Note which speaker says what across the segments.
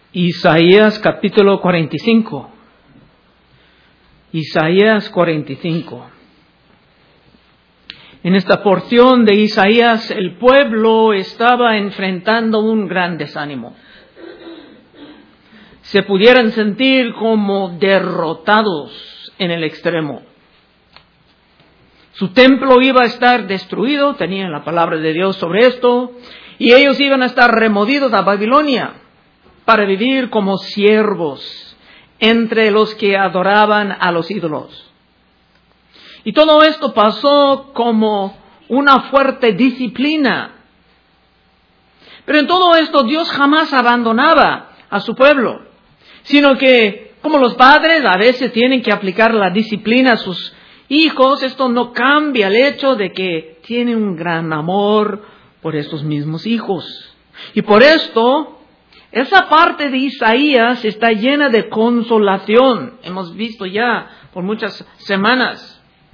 Speaker 1: Isaías capítulo 45. Isaías 45. En esta porción de Isaías, el pueblo estaba enfrentando un gran desánimo. Se pudieran sentir como derrotados en el extremo. Su templo iba a estar destruido, tenían la palabra de Dios sobre esto, y ellos iban a estar removidos a Babilonia para vivir como siervos entre los que adoraban a los ídolos. Y todo esto pasó como una fuerte disciplina. Pero en todo esto Dios jamás abandonaba a su pueblo, sino que como los padres a veces tienen que aplicar la disciplina a sus hijos, esto no cambia el hecho de que tienen un gran amor por estos mismos hijos. Y por esto, esa parte de Isaías está llena de consolación. Hemos visto ya por muchas semanas.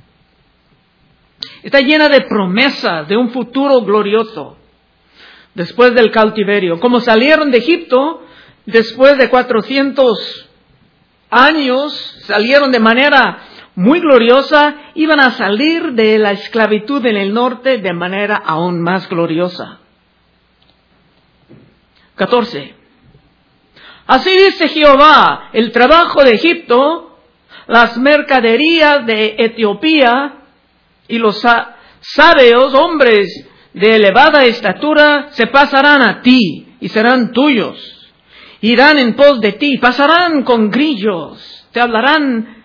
Speaker 1: Está llena de promesas de un futuro glorioso después del cautiverio. Como salieron de Egipto, después de 400 años, salieron de manera muy gloriosa, iban a salir de la esclavitud en el norte de manera aún más gloriosa. 14. Así dice Jehová, el trabajo de Egipto, las mercaderías de Etiopía y los sabeos, hombres de elevada estatura, se pasarán a ti y serán tuyos. Irán en pos de ti, pasarán con grillos, te hablarán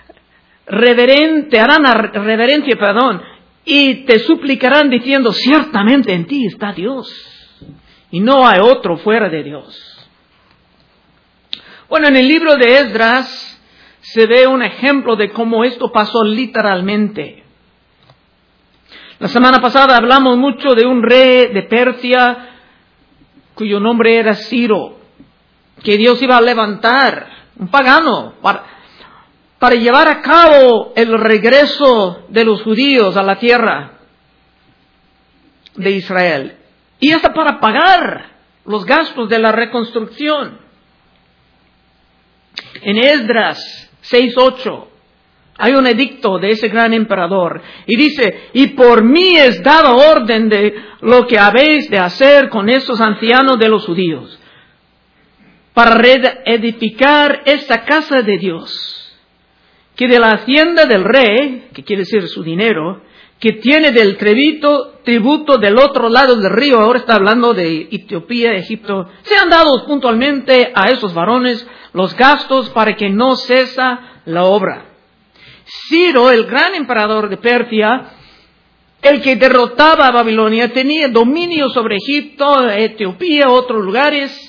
Speaker 1: reverencia, y te suplicarán diciendo, ciertamente en ti está Dios, y no hay otro fuera de Dios. Bueno, en el libro de Esdras se ve un ejemplo de cómo esto pasó literalmente. La semana pasada hablamos mucho de un rey de Persia, cuyo nombre era Ciro, que Dios iba a levantar, un pagano, para llevar a cabo el regreso de los judíos a la tierra de Israel. Y hasta para pagar los gastos de la reconstrucción. En Esdras 6:8 hay un edicto de ese gran emperador. Y dice, y por mí es dada orden de lo que habéis de hacer con esos ancianos de los judíos, para reedificar esta casa de Dios, que de la hacienda del rey, que quiere decir su dinero, que tiene del tributo del otro lado del río, ahora está hablando de Etiopía, Egipto, sean dados puntualmente a esos varones los gastos para que no cesa la obra. Ciro, el gran emperador de Persia, el que derrotaba a Babilonia, tenía dominio sobre Egipto, Etiopía, otros lugares,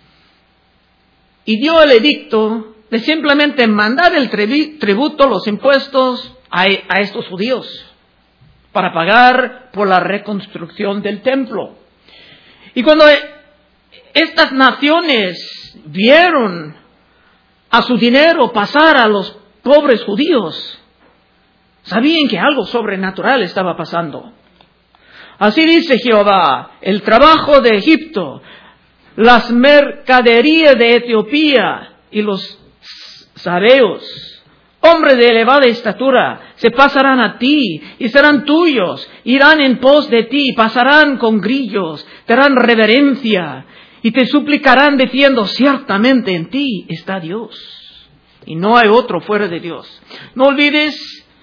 Speaker 1: y dio el edicto de simplemente mandar el tributo, los impuestos a estos judíos para pagar por la reconstrucción del templo. Y cuando estas naciones vieron a su dinero pasar a los pobres judíos, sabían que algo sobrenatural estaba pasando. Así dice Jehová, el trabajo de Egipto, las mercaderías de Etiopía y los sabeos, hombres de elevada estatura, se pasarán a ti y serán tuyos, irán en pos de ti, pasarán con grillos, te harán reverencia y te suplicarán diciendo, ciertamente en ti está Dios, y no hay otro fuera de Dios. No olvides,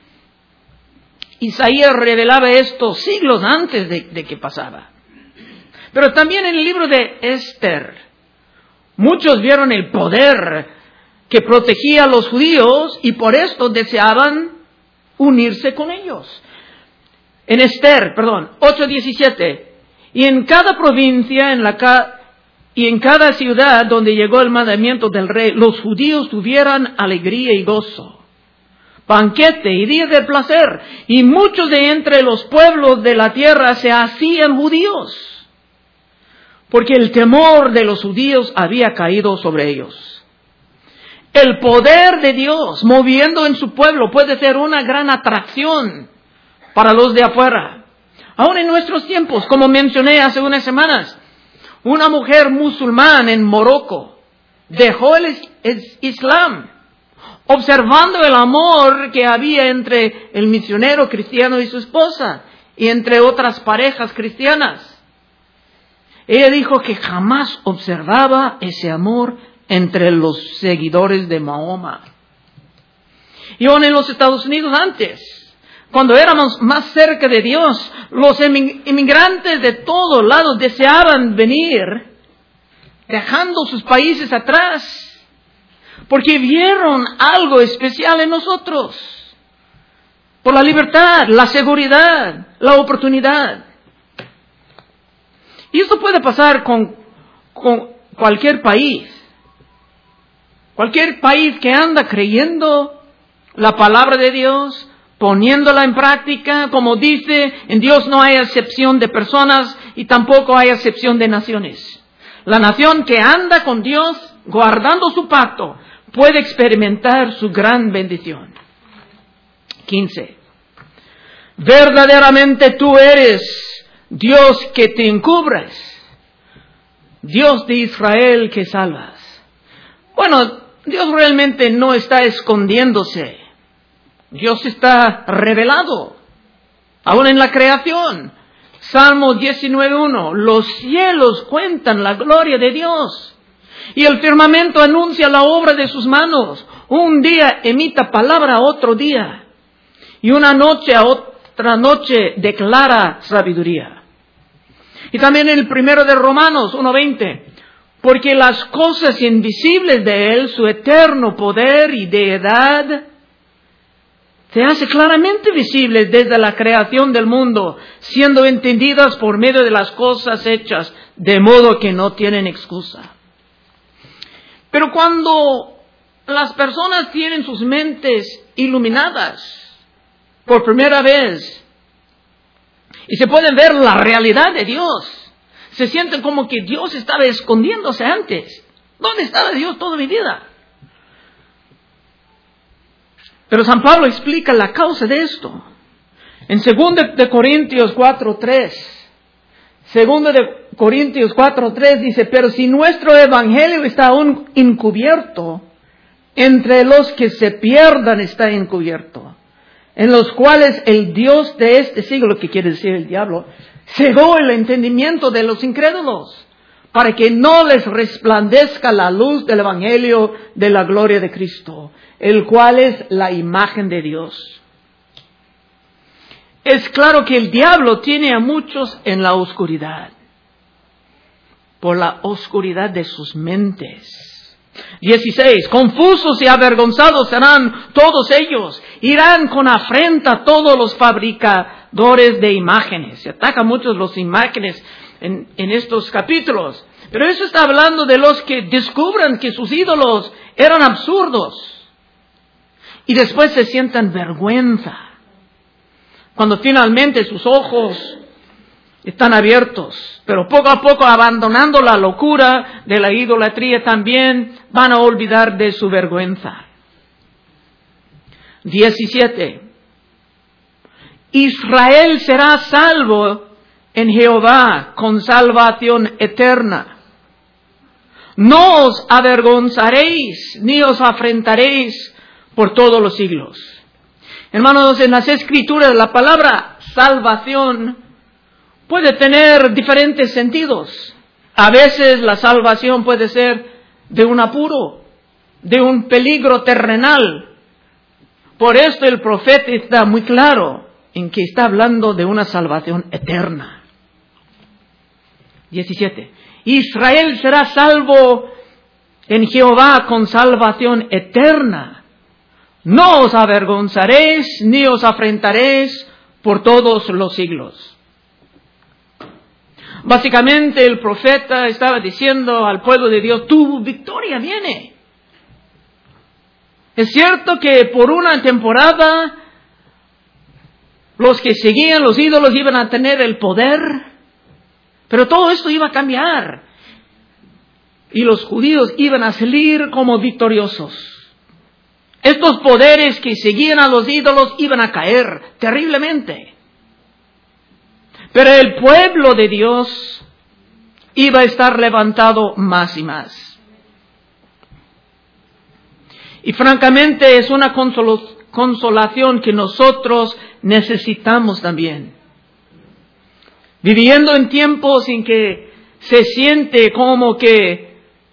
Speaker 1: Isaías revelaba esto siglos antes de que pasara. Pero también en el libro de Esther, muchos vieron el poder que protegía a los judíos y por esto deseaban unirse con ellos. En Esther, 8:17, y en cada provincia y en cada ciudad donde llegó el mandamiento del rey, los judíos tuvieran alegría y gozo, banquete y días de placer, y muchos de entre los pueblos de la tierra se hacían judíos, porque el temor de los judíos había caído sobre ellos. El poder de Dios moviendo en su pueblo puede ser una gran atracción para los de afuera. Aún en nuestros tiempos, como mencioné hace unas semanas, una mujer musulmana en Morocco dejó el Islam, observando el amor que había entre el misionero cristiano y su esposa, y entre otras parejas cristianas. Ella dijo que jamás observaba ese amor entre los seguidores de Mahoma. Y aún en los Estados Unidos antes, cuando éramos más cerca de Dios, los inmigrantes de todos lados deseaban venir, dejando sus países atrás, porque vieron algo especial en nosotros, por la libertad, la seguridad, la oportunidad. Y esto puede pasar con cualquier país. Cualquier país que anda creyendo la palabra de Dios, poniéndola en práctica, como dice, en Dios no hay excepción de personas y tampoco hay excepción de naciones. La nación que anda con Dios, guardando su pacto, puede experimentar su gran bendición. 15. Verdaderamente tú eres Dios que te encubres, Dios de Israel que salvas. Bueno, Dios realmente no está escondiéndose. Dios está revelado, aún en la creación. Salmo 19:1, los cielos cuentan la gloria de Dios, y el firmamento anuncia la obra de sus manos. Un día emita palabra a otro día, y una noche a otra noche declara sabiduría. Y también en el primero de Romanos 1:20, porque las cosas invisibles de Él, su eterno poder y deidad, se hace claramente visibles desde la creación del mundo, siendo entendidas por medio de las cosas hechas, de modo que no tienen excusa. Pero cuando las personas tienen sus mentes iluminadas por primera vez y se pueden ver la realidad de Dios, se sienten como que Dios estaba escondiéndose antes. ¿Dónde estaba Dios toda mi vida? Pero San Pablo explica la causa de esto. En 2 de Corintios 4:3. 2 de Corintios 4:3 dice, pero si nuestro evangelio está aún encubierto, entre los que se pierdan está encubierto, en los cuales el Dios de este siglo, que quiere decir el diablo, cegó el entendimiento de los incrédulos, para que no les resplandezca la luz del evangelio de la gloria de Cristo, el cual es la imagen de Dios. Es claro que el diablo tiene a muchos en la oscuridad, por la oscuridad de sus mentes. 16. Confusos y avergonzados serán todos ellos, irán con afrenta a todos los fabricadores de imágenes. Se atacan muchos los imágenes en estos capítulos, pero eso está hablando de los que descubran que sus ídolos eran absurdos y después se sientan vergüenza cuando finalmente sus ojos están abiertos, pero poco a poco, abandonando la locura de la idolatría, también van a olvidar de su vergüenza. 17. Israel será salvo en Jehová con salvación eterna. No os avergonzaréis ni os afrentaréis por todos los siglos. Hermanos, en las Escrituras la palabra salvación puede tener diferentes sentidos. A veces la salvación puede ser de un apuro, de un peligro terrenal. Por esto el profeta está muy claro en que está hablando de una salvación eterna. 17. Israel será salvo en Jehová con salvación eterna. No os avergonzaréis ni os afrentaréis por todos los siglos. Básicamente el profeta estaba diciendo al pueblo de Dios, tu victoria viene. Es cierto que por una temporada los que seguían los ídolos iban a tener el poder, pero todo esto iba a cambiar y los judíos iban a salir como victoriosos. Estos poderes que seguían a los ídolos iban a caer terriblemente. Pero el pueblo de Dios iba a estar levantado más y más. Y francamente es una consolación que nosotros necesitamos también. Viviendo en tiempos en que se siente como que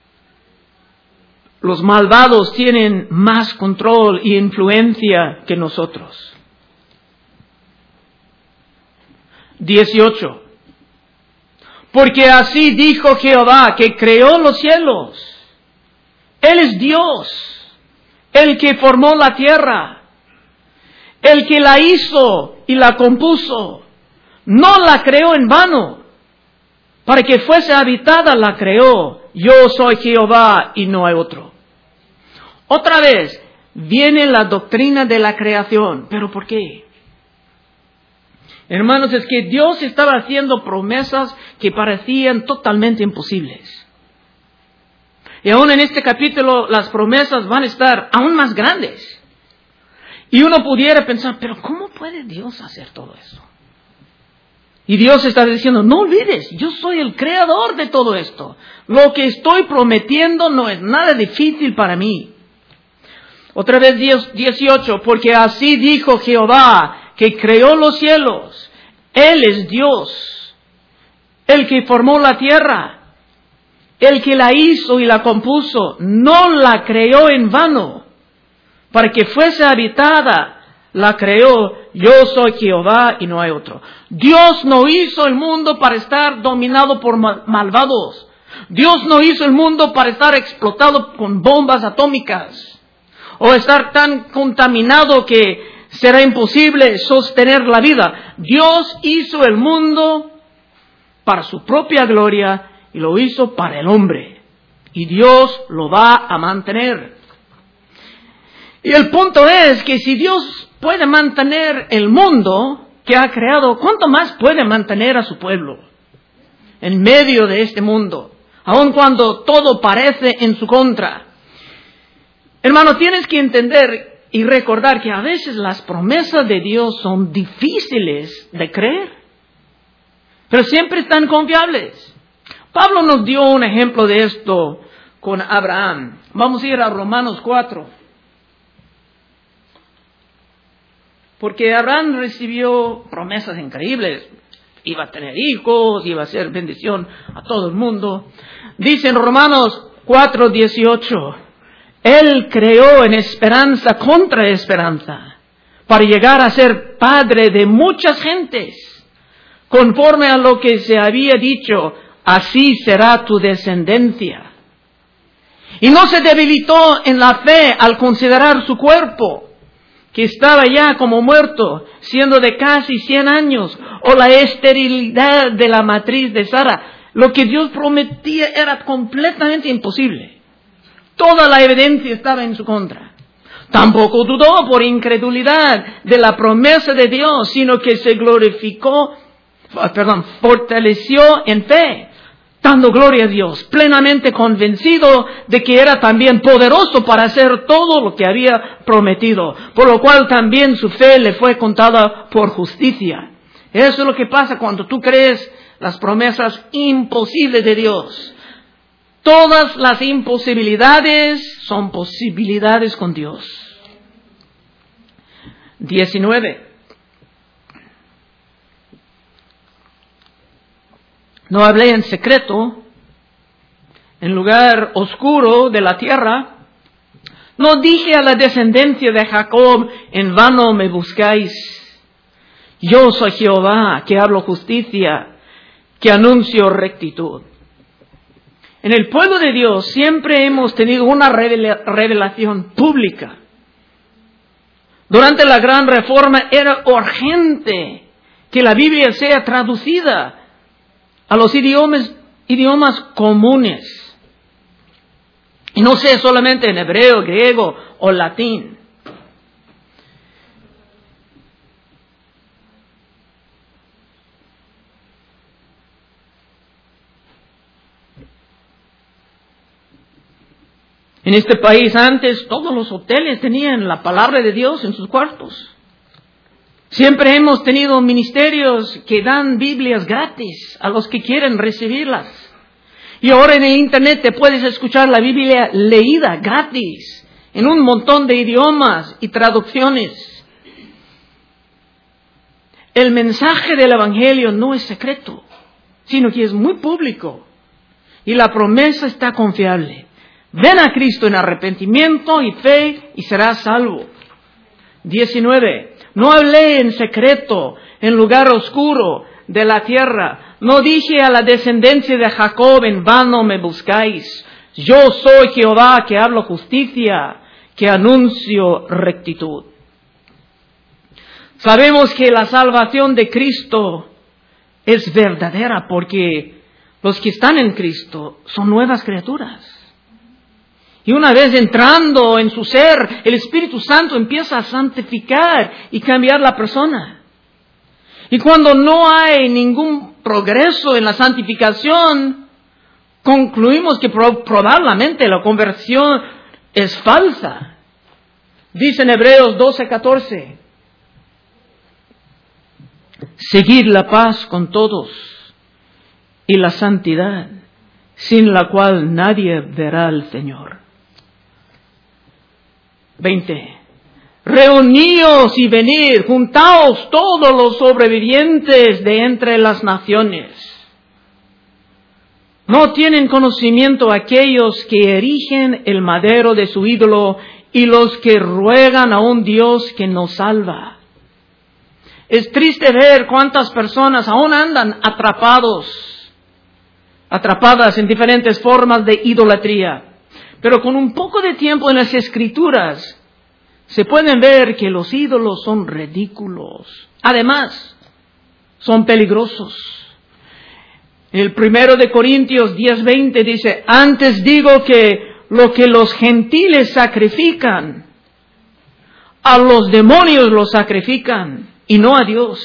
Speaker 1: los malvados tienen más control y influencia que nosotros. 18. Porque así dijo Jehová, que creó los cielos. Él es Dios, el que formó la tierra, el que la hizo y la compuso. No la creó en vano, para que fuese habitada la creó. Yo soy Jehová y no hay otro. Otra vez viene la doctrina de la creación. ¿Pero por qué? Hermanos, es que Dios estaba haciendo promesas que parecían totalmente imposibles. Y aún en este capítulo las promesas van a estar aún más grandes. Y uno pudiera pensar, pero ¿cómo puede Dios hacer todo eso? Y Dios está diciendo, no olvides, yo soy el creador de todo esto. Lo que estoy prometiendo no es nada difícil para mí. Otra vez 18, porque así dijo Jehová, que creó los cielos. Él es Dios, el que formó la tierra, el que la hizo y la compuso. No la creó en vano, para que fuese habitada, la creó. Yo soy Jehová y no hay otro. Dios no hizo el mundo para estar dominado por malvados. Dios no hizo el mundo para estar explotado con bombas atómicas, o estar tan contaminado que será imposible sostener la vida. Dios hizo el mundo para su propia gloria y lo hizo para el hombre. Y Dios lo va a mantener. Y el punto es que si Dios puede mantener el mundo que ha creado, ¿cuánto más puede mantener a su pueblo en medio de este mundo? Aun cuando todo parece en su contra. Hermano, tienes que entender y recordar que a veces las promesas de Dios son difíciles de creer, pero siempre están confiables. Pablo nos dio un ejemplo de esto con Abraham. Vamos a ir a Romanos 4. Porque Abraham recibió promesas increíbles. Iba a tener hijos, iba a ser bendición a todo el mundo. Dice en Romanos 4:18. Él creó en esperanza contra esperanza, para llegar a ser padre de muchas gentes, conforme a lo que se había dicho, así será tu descendencia. Y no se debilitó en la fe al considerar su cuerpo, que estaba ya como muerto, siendo de casi 100 años, o la esterilidad de la matriz de Sara. Lo que Dios prometía era completamente imposible. Toda la evidencia estaba en su contra. Tampoco dudó por incredulidad de la promesa de Dios, sino que se fortaleció en fe, dando gloria a Dios, plenamente convencido de que era también poderoso para hacer todo lo que había prometido, por lo cual también su fe le fue contada por justicia. Eso es lo que pasa cuando tú crees las promesas imposibles de Dios. Todas las imposibilidades son posibilidades con Dios. 19. No hablé en secreto, en lugar oscuro de la tierra. No dije a la descendencia de Jacob, en vano me buscáis. Yo soy Jehová, que hablo justicia, que anuncio rectitud. En el pueblo de Dios siempre hemos tenido una revelación pública. Durante la Gran Reforma era urgente que la Biblia sea traducida a los idiomas comunes. Y no sea solamente en hebreo, griego o latín. En este país antes todos los hoteles tenían la palabra de Dios en sus cuartos. Siempre hemos tenido ministerios que dan Biblias gratis a los que quieren recibirlas. Y ahora en el Internet te puedes escuchar la Biblia leída gratis en un montón de idiomas y traducciones. El mensaje del Evangelio no es secreto, sino que es muy público. Y la promesa está confiable. Ven a Cristo en arrepentimiento y fe y serás salvo. 19. No hablé en secreto, en lugar oscuro de la tierra. No dije a la descendencia de Jacob, en vano me buscáis. Yo soy Jehová que hablo justicia, que anuncio rectitud. Sabemos que la salvación de Cristo es verdadera porque los que están en Cristo son nuevas criaturas. Y una vez entrando en su ser, el Espíritu Santo empieza a santificar y cambiar la persona. Y cuando no hay ningún progreso en la santificación, concluimos que probablemente la conversión es falsa. Dice en Hebreos 12:14, seguid la paz con todos y la santidad, sin la cual nadie verá al Señor. 20. Reuníos y venid, juntaos todos los sobrevivientes de entre las naciones. No tienen conocimiento aquellos que erigen el madero de su ídolo y los que ruegan a un Dios que no salva. Es triste ver cuántas personas aún andan atrapadas en diferentes formas de idolatría. Pero con un poco de tiempo en las Escrituras, se pueden ver que los ídolos son ridículos. Además, son peligrosos. El 1 de Corintios 10:20 dice, antes digo que lo que los gentiles sacrifican, a los demonios los sacrifican y no a Dios.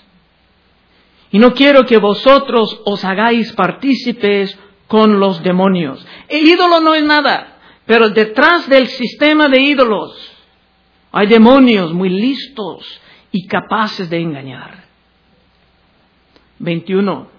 Speaker 1: Y no quiero que vosotros os hagáis partícipes con los demonios. El ídolo no es nada, pero detrás del sistema de ídolos hay demonios muy listos y capaces de engañar. 21.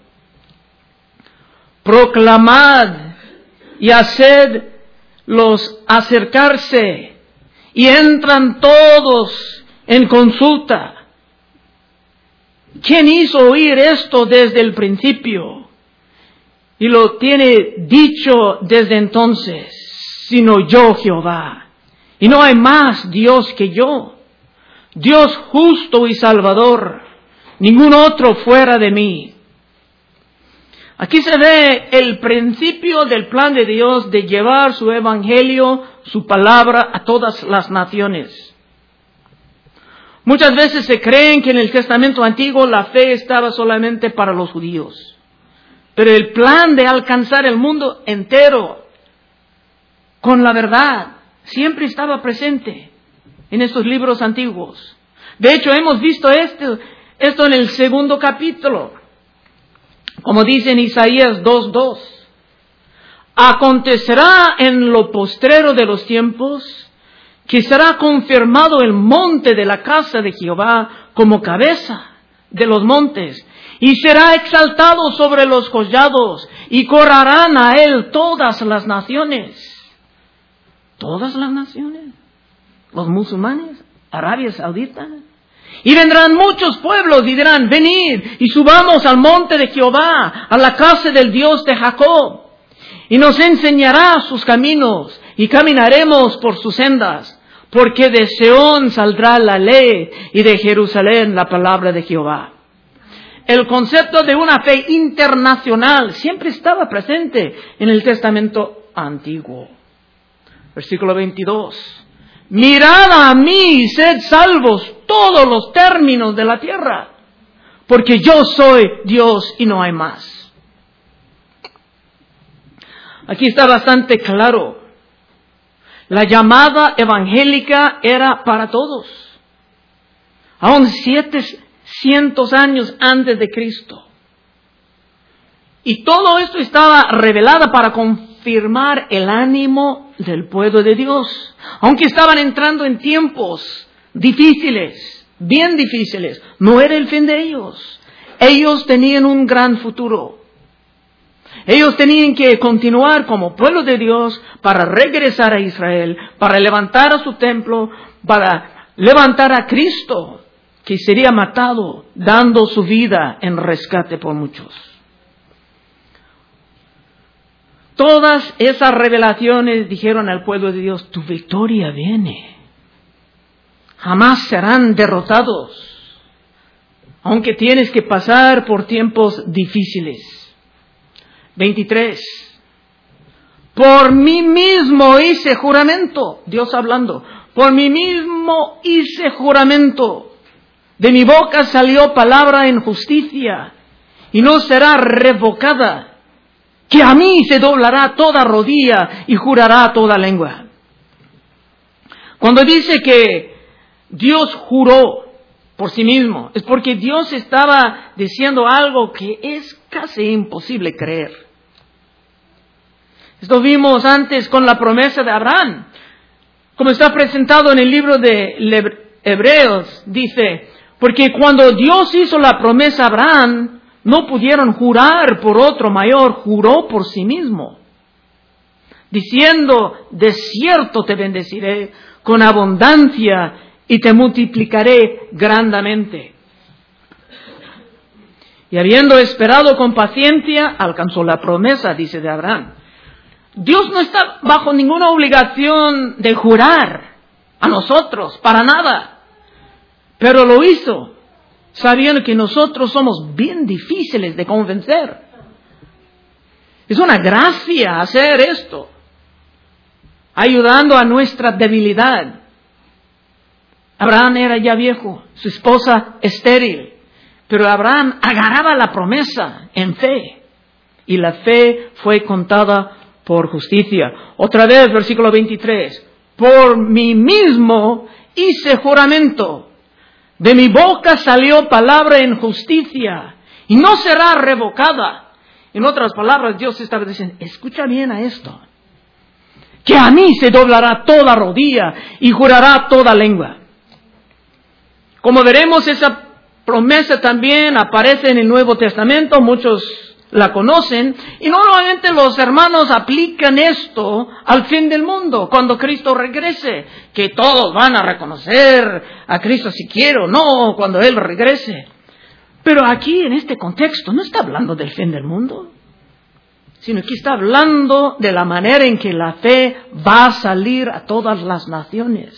Speaker 1: Proclamad y hacedlos acercarse, y entran todos en consulta. ¿Quién hizo oír esto desde el principio? Y lo tiene dicho desde entonces, sino yo, Jehová. Y no hay más Dios que yo, Dios justo y salvador, ningún otro fuera de mí. Aquí se ve el principio del plan de Dios de llevar su evangelio, su palabra a todas las naciones. Muchas veces se creen que en el Testamento Antiguo la fe estaba solamente para los judíos. Pero el plan de alcanzar el mundo entero con la verdad siempre estaba presente en estos libros antiguos. De hecho, hemos visto esto en el 2 capítulo. Como dice en Isaías 2:2. Acontecerá en lo postrero de los tiempos que será confirmado el monte de la casa de Jehová como cabeza de los montes, y será exaltado sobre los collados, y correrán a él todas las naciones. ¿Todas las naciones? ¿Los musulmanes? ¿Arabia Saudita? Y vendrán muchos pueblos y dirán, venid y subamos al monte de Jehová, a la casa del Dios de Jacob, y nos enseñará sus caminos, y caminaremos por sus sendas. Porque de Seón saldrá la ley y de Jerusalén la palabra de Jehová. El concepto de una fe internacional siempre estaba presente en el Testamento Antiguo. Versículo 22. Mirad a mí y sed salvos todos los términos de la tierra, porque yo soy Dios y no hay más. Aquí está bastante claro. La llamada evangélica era para todos. Aún 700 años antes de Cristo. Y todo esto estaba revelado para confirmar el ánimo del pueblo de Dios. Aunque estaban entrando en tiempos difíciles, bien difíciles, no era el fin de ellos. Ellos tenían un gran futuro. Ellos tenían que continuar como pueblo de Dios para regresar a Israel, para levantar a su templo, para levantar a Cristo, que sería matado, dando su vida en rescate por muchos. Todas esas revelaciones dijeron al pueblo de Dios, tu victoria viene. Jamás serán derrotados, aunque tienes que pasar por tiempos difíciles. 23. Por mí mismo hice juramento, Dios hablando, por mí mismo hice juramento. De mi boca salió palabra en justicia y no será revocada. Que a mí se doblará toda rodilla y jurará toda lengua. Cuando dice que Dios juró por sí mismo, es porque Dios estaba diciendo algo que es casi imposible creer. Esto vimos antes con la promesa de Abraham. Como está presentado en el libro de Hebreos, dice, porque cuando Dios hizo la promesa a Abraham, no pudieron jurar por otro mayor, juró por sí mismo, diciendo, de cierto te bendeciré con abundancia y te multiplicaré grandemente. Y habiendo esperado con paciencia, alcanzó la promesa, dice de Abraham. Dios no está bajo ninguna obligación de jurar a nosotros, para nada, pero lo hizo sabiendo que nosotros somos bien difíciles de convencer. Es una gracia hacer esto, ayudando a nuestra debilidad. Abraham era ya viejo, su esposa estéril, pero Abraham agarraba la promesa en fe, y la fe fue contada por justicia. Otra vez, versículo 23, por mí mismo hice juramento. De mi boca salió palabra en justicia y no será revocada. En otras palabras, Dios estaba diciendo, escucha bien a esto, que a mí se doblará toda rodilla y jurará toda lengua. Como veremos, esa promesa también aparece en el Nuevo Testamento, muchos la conocen, y normalmente los hermanos aplican esto al fin del mundo, cuando Cristo regrese, que todos van a reconocer a Cristo si quiere o no, cuando Él regrese. Pero aquí, en este contexto, no está hablando del fin del mundo, sino que está hablando de la manera en que la fe va a salir a todas las naciones.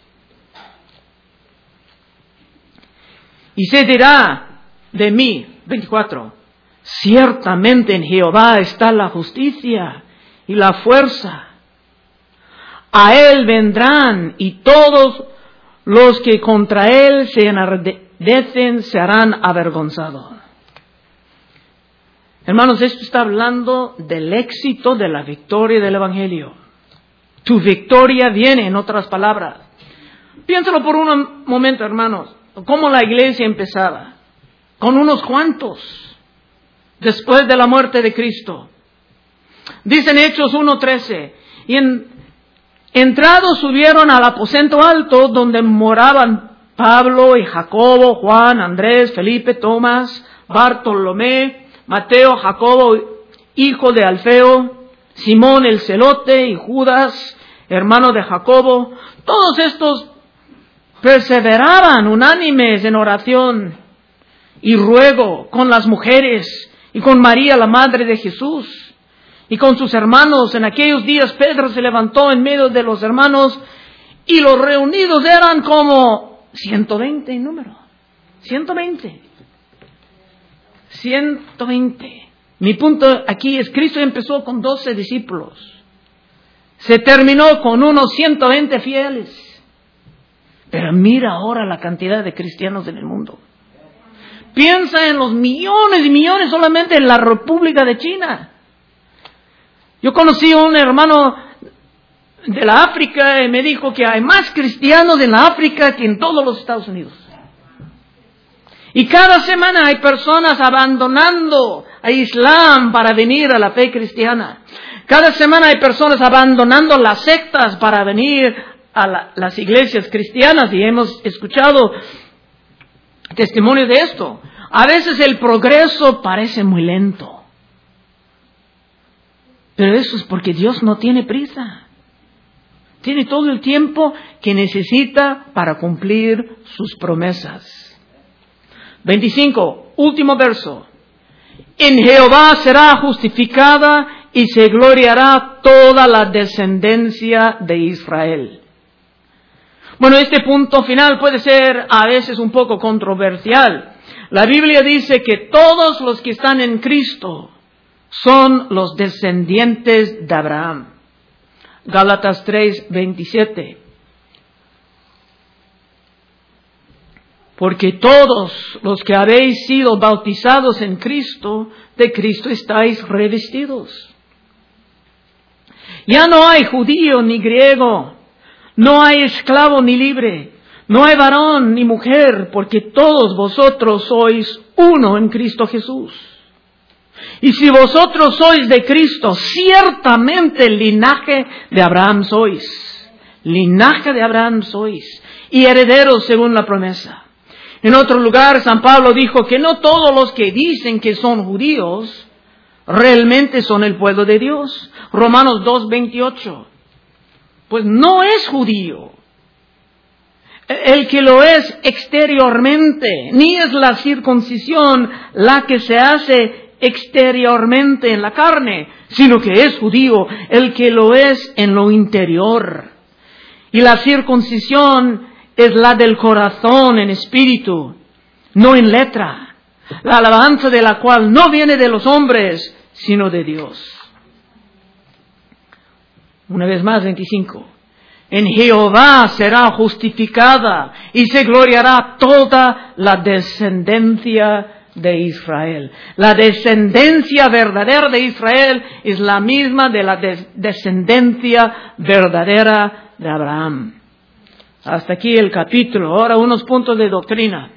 Speaker 1: Y se dirá de mí, 24, ciertamente en Jehová está la justicia y la fuerza. A Él vendrán y todos los que contra Él se enardecen serán avergonzados. Hermanos, esto está hablando del éxito de la victoria del Evangelio. Tu victoria viene, en otras palabras. Piénsalo por un momento, hermanos. ¿Cómo la iglesia empezaba? Con unos cuantos. Después de la muerte de Cristo. Dicen Hechos 1:13. Y entrados subieron al aposento alto donde moraban Pablo y Jacobo, Juan, Andrés, Felipe, Tomás, Bartolomé, Mateo, Jacobo, hijo de Alfeo, Simón el celote y Judas, hermano de Jacobo. Todos estos perseveraban unánimes en oración y ruego con las mujeres y con María, la madre de Jesús, y con sus hermanos. En aquellos días Pedro se levantó en medio de los hermanos, y los reunidos eran como 120 en número. 120. Mi punto aquí es, Cristo empezó con 12 discípulos. Se terminó con unos 120 fieles. Pero mira ahora la cantidad de cristianos en el mundo. Piensa en los millones y millones solamente en la República de China. Yo conocí a un hermano de la África y me dijo que hay más cristianos en la África que en todos los Estados Unidos. Y cada semana hay personas abandonando a Islam para venir a la fe cristiana. Cada semana hay personas abandonando las sectas para venir a las iglesias cristianas, y hemos escuchado testimonios de esto. A veces el progreso parece muy lento. Pero eso es porque Dios no tiene prisa. Tiene todo el tiempo que necesita para cumplir sus promesas. 25, último verso. En Jehová será justificada y se gloriará toda la descendencia de Israel. Bueno, este punto final puede ser a veces un poco controversial. La Biblia dice que todos los que están en Cristo son los descendientes de Abraham. Gálatas 3:27. Porque todos los que habéis sido bautizados en Cristo, de Cristo estáis revestidos. Ya no hay judío ni griego, no hay esclavo ni libre, no hay varón ni mujer, porque todos vosotros sois uno en Cristo Jesús. Y si vosotros sois de Cristo, ciertamente el linaje de Abraham sois. Linaje de Abraham sois. Y herederos según la promesa. En otro lugar, San Pablo dijo que no todos los que dicen que son judíos realmente son el pueblo de Dios. Romanos 2:28. Pues no es judío el que lo es exteriormente, ni es la circuncisión la que se hace exteriormente en la carne, sino que es judío el que lo es en lo interior. Y la circuncisión es la del corazón en espíritu, no en letra, la alabanza de la cual no viene de los hombres, sino de Dios. Una vez más, 25. En Jehová será justificada y se gloriará toda la descendencia de Israel. La descendencia verdadera de Israel es la misma de la descendencia verdadera de Abraham. Hasta aquí el capítulo. Ahora unos puntos de doctrina.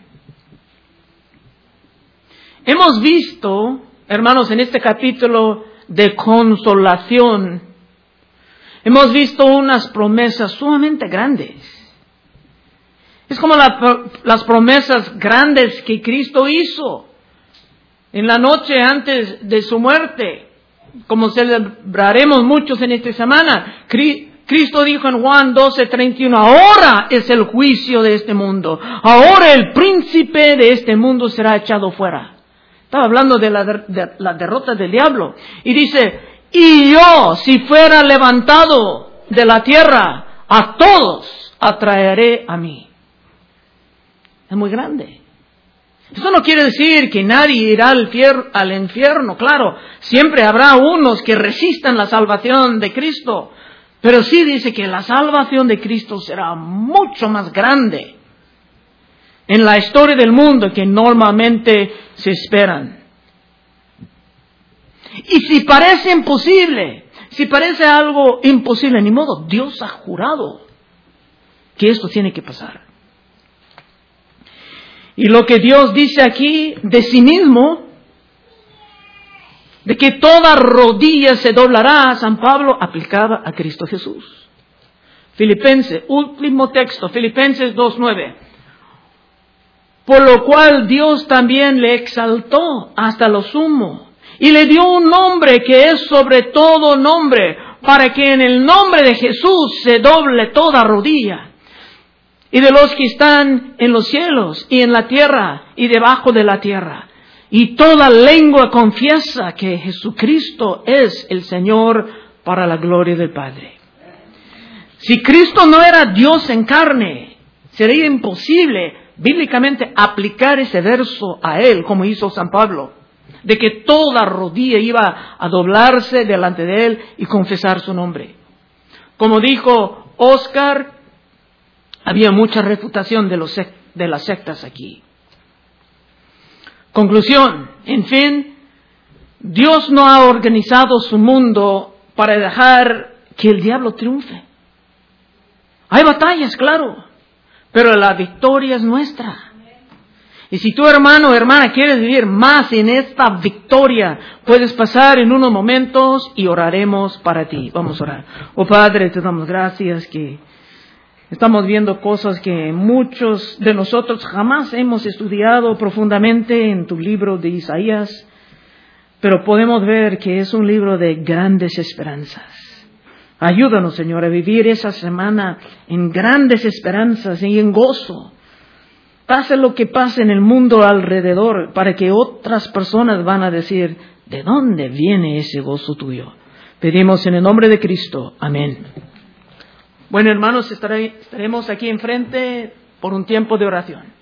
Speaker 1: Hemos visto, hermanos, en este capítulo de consolación, hemos visto unas promesas sumamente grandes. Es como las promesas grandes que Cristo hizo en la noche antes de su muerte, como celebraremos muchos en esta semana. Cristo dijo en Juan 12:31, ahora es el juicio de este mundo. Ahora el príncipe de este mundo será echado fuera. Estaba hablando de la derrota del diablo. Y dice, y yo, si fuera levantado de la tierra, a todos atraeré a mí. Es muy grande. Eso no quiere decir que nadie irá al infierno. Claro, siempre habrá unos que resistan la salvación de Cristo. Pero sí dice que la salvación de Cristo será mucho más grande en la historia del mundo que normalmente se esperan. Y si parece imposible, si parece algo imposible, ni modo, Dios ha jurado que esto tiene que pasar. Y lo que Dios dice aquí de sí mismo, de que toda rodilla se doblará, San Pablo aplicaba a Cristo Jesús. Filipenses, último texto, Filipenses 2:9. Por lo cual Dios también le exaltó hasta lo sumo y le dio un nombre que es sobre todo nombre, para que en el nombre de Jesús se doble toda rodilla, y de los que están en los cielos y en la tierra y debajo de la tierra, y toda lengua confiesa que Jesucristo es el Señor, para la gloria del Padre. Si Cristo no era Dios en carne, sería imposible bíblicamente aplicar ese verso a Él, como hizo San Pablo, de que toda rodilla iba a doblarse delante de Él y confesar su nombre. Como dijo Oscar, había mucha refutación de las sectas aquí. Conclusión, en fin, Dios no ha organizado su mundo para dejar que el diablo triunfe. Hay batallas, claro, pero la victoria es nuestra. Y si tú, hermano o hermana, quieres vivir más en esta victoria, puedes pasar en unos momentos y oraremos para ti. Vamos a orar. Oh Padre, te damos gracias que estamos viendo cosas que muchos de nosotros jamás hemos estudiado profundamente en tu libro de Isaías. pero podemos ver que es un libro de grandes esperanzas. Ayúdanos, Señor, a vivir esa semana en grandes esperanzas y en gozo. Pase lo que pase en el mundo alrededor, para que otras personas van a decir, ¿de dónde viene ese gozo tuyo? Pedimos en el nombre de Cristo. Amén. Bueno, hermanos, estaremos aquí enfrente por un tiempo de oración.